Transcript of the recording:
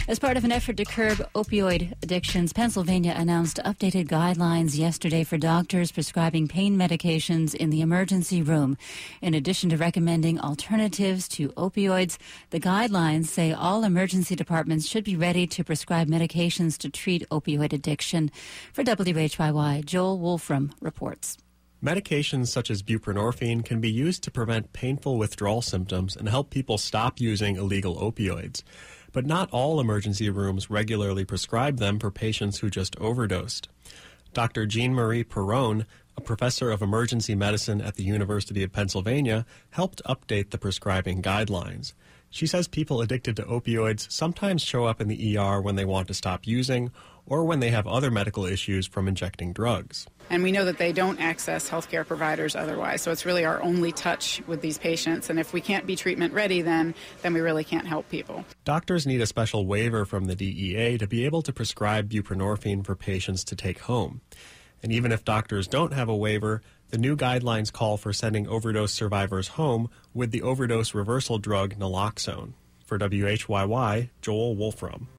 As part of an effort to curb opioid addictions, Pennsylvania announced updated guidelines yesterday for doctors prescribing pain medications in the emergency room. In addition to recommending alternatives to opioids, the guidelines say all emergency departments should be ready to prescribe medications to treat opioid addiction. For WHYY, Joel Wolfram reports. Medications such as buprenorphine can be used to prevent painful withdrawal symptoms and help people stop using illegal opioids. But not all emergency rooms regularly prescribe them for patients who just overdosed. Dr. Jean-Marie Perron, a professor of emergency medicine at the University of Pennsylvania, helped update the prescribing guidelines. She says people addicted to opioids sometimes show up in the ER when they want to stop using or when they have other medical issues from injecting drugs. And we know that they don't access healthcare providers otherwise, so it's really our only touch with these patients. And if we can't be treatment ready, then we really can't help people. Doctors need a special waiver from the DEA to be able to prescribe buprenorphine for patients to take home. And even if doctors don't have a waiver, the new guidelines call for sending overdose survivors home with the overdose reversal drug naloxone. For WHYY, Joel Wolfram.